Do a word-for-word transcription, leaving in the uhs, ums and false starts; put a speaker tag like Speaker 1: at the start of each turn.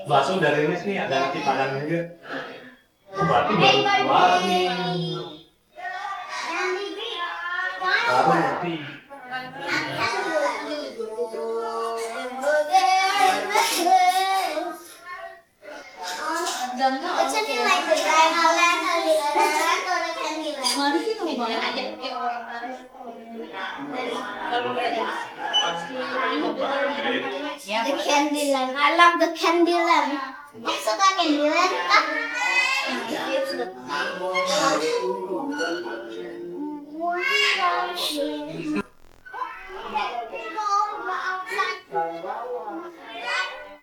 Speaker 1: bakso udah rilis nih, ada nasi padang juga. Oh, berarti baru keluar nih. Baru nanti.
Speaker 2: What's something like the Thailand or the Thailand or the Candyland? The Candyland. I love the Candyland. Masuk ke Candyland, Kak.